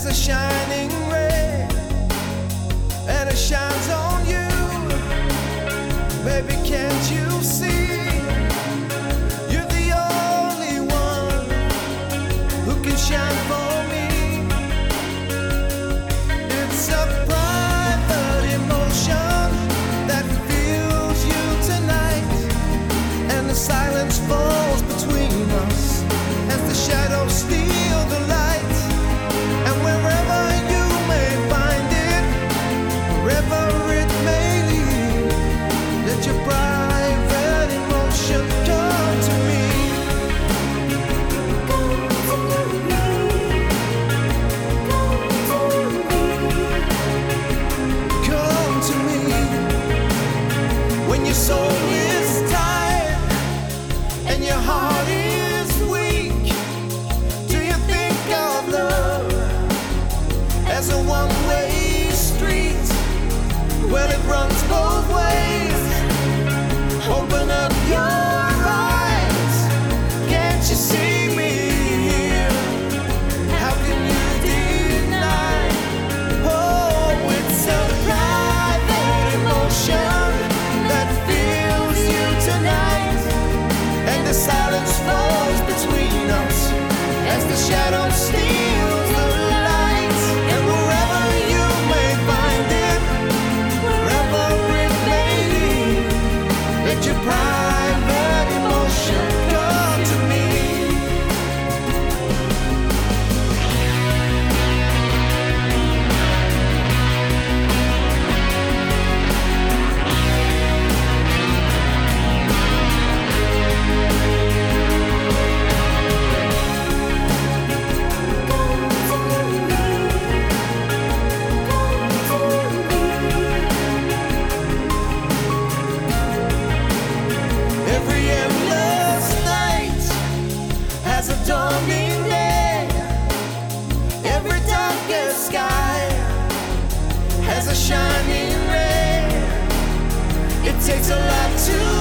a shining ray, and it shines on you. Baby, can't you see? You're the only one who can shine for me. It's a private emotion that fills you tonight, and the silence falls between us as the shadows steal the light. And wherever you may find it, wherever it may lead, let your private emotion come to me. Come to me. When your soul is tired and your heart is weak, do you think of love as a one-way street? Well, it runs both ways. Open up your eyes. Can't you see me here? How can you deny? Oh, it's a private emotion that fills you tonight, and the silence falls between us as the shadow steals the light. And wherever you may find it, wherever it may lead, let your private emotion come to me. Every endless night has a dawning day. Every darkest sky has a shining ray. It takes a lot to